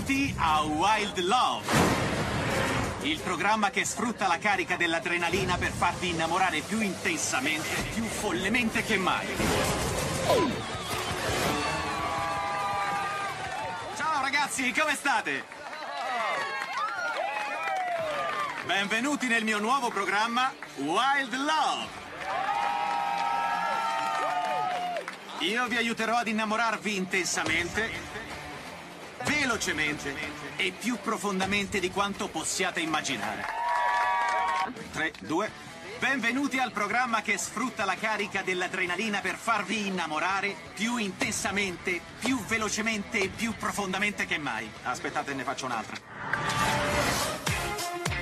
Benvenuti a Wild Love, il programma che sfrutta la carica dell'adrenalina per farvi innamorare più intensamente, più follemente che mai. Ciao ragazzi, come state? Benvenuti nel mio nuovo programma Wild Love. Io vi aiuterò ad innamorarvi intensamente, velocemente e più profondamente di quanto possiate immaginare. 3, 2. Benvenuti al programma che sfrutta la carica dell'adrenalina per farvi innamorare più intensamente, più velocemente e più profondamente che mai. Aspettate, ne faccio un'altra.